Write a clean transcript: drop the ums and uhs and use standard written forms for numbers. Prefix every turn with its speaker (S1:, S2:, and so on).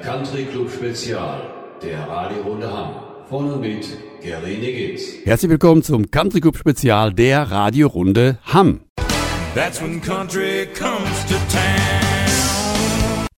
S1: Country Club Spezial, der Radiorunde Hamm. Von und mit Gary Niggins.
S2: Herzlich willkommen zum Country Club Spezial der Radiorunde Hamm.
S3: That's when country comes to town.